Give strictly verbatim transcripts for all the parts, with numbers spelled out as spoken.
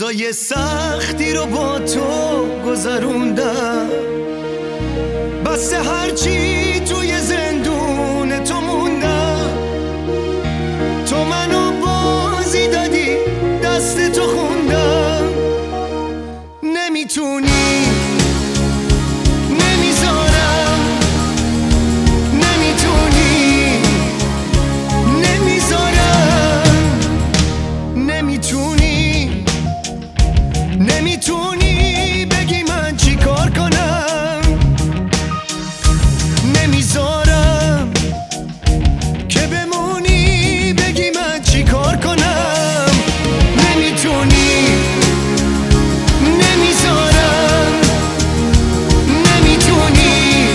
روزای سختی رو با تو گذروندم، بس هرچی توی زندون تو موندم. تو منو بازی دادی، دست تو خوندم. نمیتونی، نمیذارم، نمیتونی، نمیذارم، نمیتونی، نمیتونی بگی من چی کار کنم. نمیذارم که بمونی بگی من چی کار کنم. نمیتونی، نمیذارم، نمیتونی،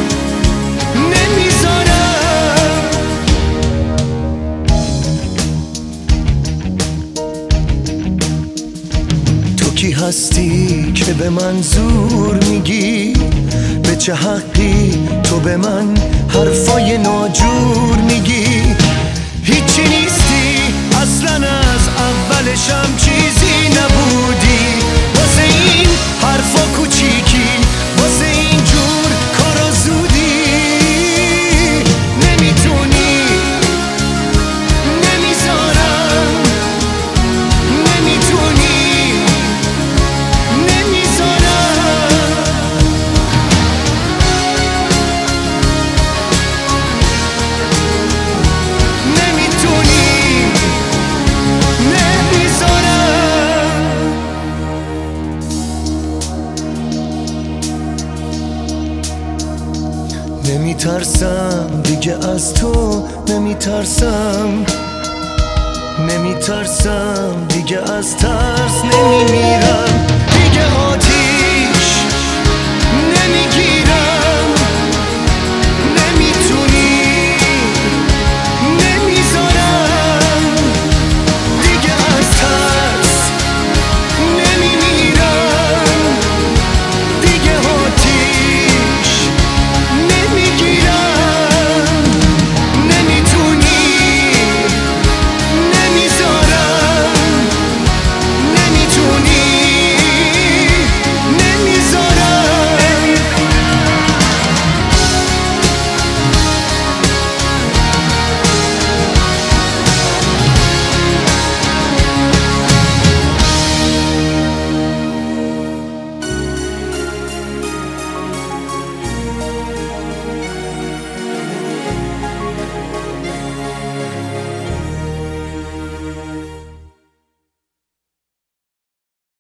نمیذارم. تو کی هستی که به من زور میگی؟ به چه حقی تو به من حرفای ناجور میگی؟ هیچی نیستی اصلا، از اولشم چیزی نبودی. واسه این حرفا کوچیکی، واسه این جور کارا زودی. نمیتونی، نمیذارم، نمیتونی، نمیذارم. نمیتونی، نمیذارم. نمیترسم دیگه از تو، نمیترسم، نمیترسم دیگه از ترس. نمیمیرم دیگه، آتی